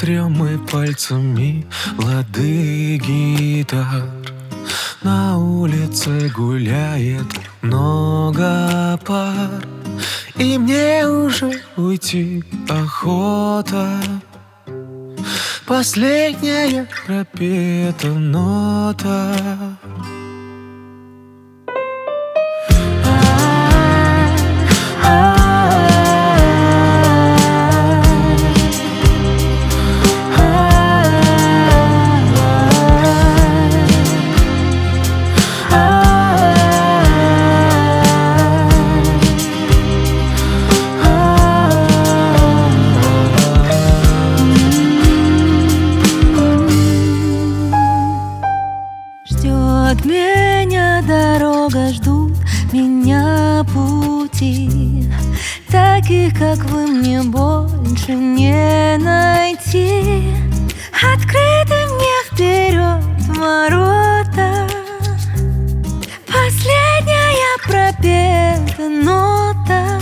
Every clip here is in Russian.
Трем мы пальцами лады гитар. На улице гуляет много пар, и мне уже уйти охота. Последняя пропета нота. Ждет меня дорога, ждут меня пути. Таких, как вы, мне больше не найти. Открыты мне вперед ворота. Последняя пропета нота.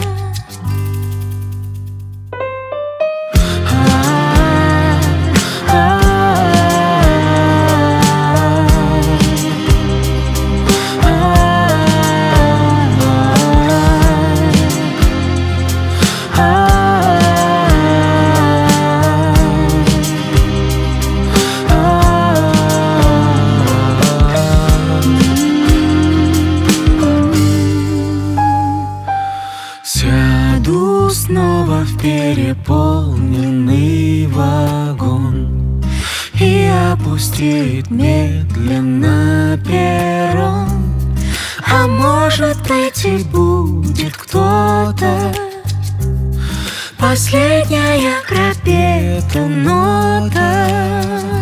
Сяду снова в переполненный вагон, и опустеет медленно перрон. А может быть, и будет кто-то. Последняя пропета нота.